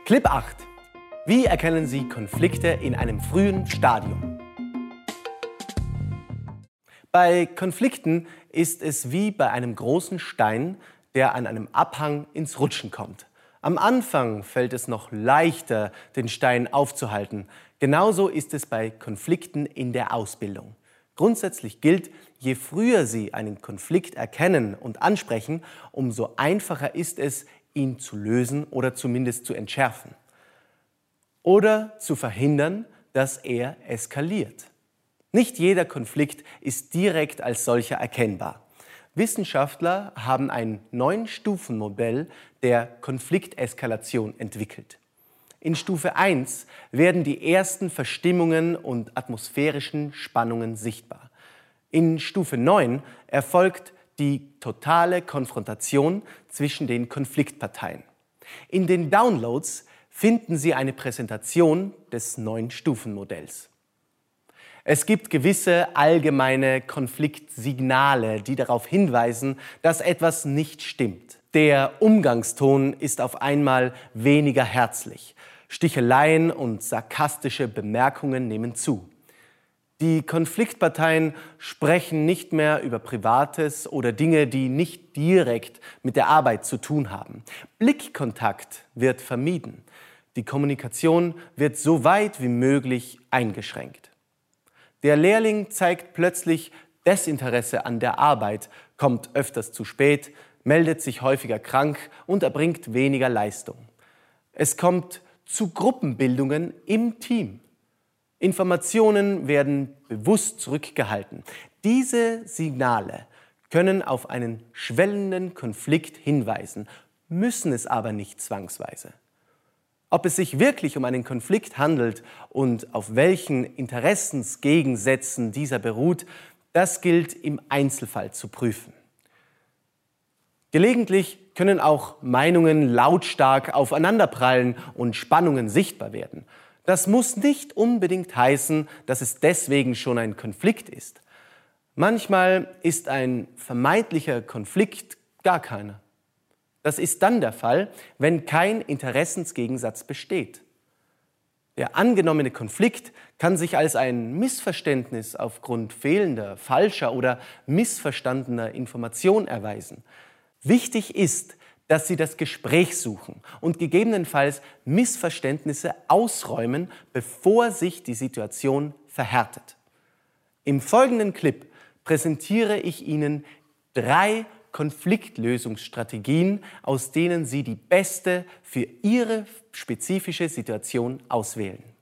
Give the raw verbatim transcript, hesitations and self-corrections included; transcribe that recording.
Clip acht. Wie erkennen Sie Konflikte in einem frühen Stadium? Bei Konflikten ist es wie bei einem großen Stein, der an einem Abhang ins Rutschen kommt. Am Anfang fällt es noch leichter, den Stein aufzuhalten. Genauso ist es bei Konflikten in der Ausbildung. Grundsätzlich gilt, je früher Sie einen Konflikt erkennen und ansprechen, umso einfacher ist es, ihn zu lösen oder zumindest zu entschärfen. Oder zu verhindern, dass er eskaliert. Nicht jeder Konflikt ist direkt als solcher erkennbar. Wissenschaftler haben ein Neun-Stufen-Modell der Konflikteskalation entwickelt. In Stufe eins werden die ersten Verstimmungen und atmosphärischen Spannungen sichtbar. In Stufe neun erfolgt die totale Konfrontation zwischen den Konfliktparteien. In den Downloads finden Sie eine Präsentation des Neun-Stufen-Modells. Es gibt gewisse allgemeine Konfliktsignale, die darauf hinweisen, dass etwas nicht stimmt. Der Umgangston ist auf einmal weniger herzlich. Sticheleien und sarkastische Bemerkungen nehmen zu. Die Konfliktparteien sprechen nicht mehr über Privates oder Dinge, die nicht direkt mit der Arbeit zu tun haben. Blickkontakt wird vermieden. Die Kommunikation wird so weit wie möglich eingeschränkt. Der Lehrling zeigt plötzlich Desinteresse an der Arbeit, kommt öfters zu spät, meldet sich häufiger krank und erbringt weniger Leistung. Es kommt zu Gruppenbildungen im Team. Informationen werden bewusst zurückgehalten. Diese Signale können auf einen schwellenden Konflikt hinweisen, müssen es aber nicht zwangsweise. Ob es sich wirklich um einen Konflikt handelt und auf welchen Interessensgegensätzen dieser beruht, das gilt im Einzelfall zu prüfen. Gelegentlich können auch Meinungen lautstark aufeinanderprallen und Spannungen sichtbar werden. Das muss nicht unbedingt heißen, dass es deswegen schon ein Konflikt ist. Manchmal ist ein vermeintlicher Konflikt gar keiner. Das ist dann der Fall, wenn kein Interessensgegensatz besteht. Der angenommene Konflikt kann sich als ein Missverständnis aufgrund fehlender, falscher oder missverstandener Information erweisen. Wichtig ist, dass Sie das Gespräch suchen und gegebenenfalls Missverständnisse ausräumen, bevor sich die Situation verhärtet. Im folgenden Clip präsentiere ich Ihnen drei Konfliktlösungsstrategien, aus denen Sie die beste für Ihre spezifische Situation auswählen.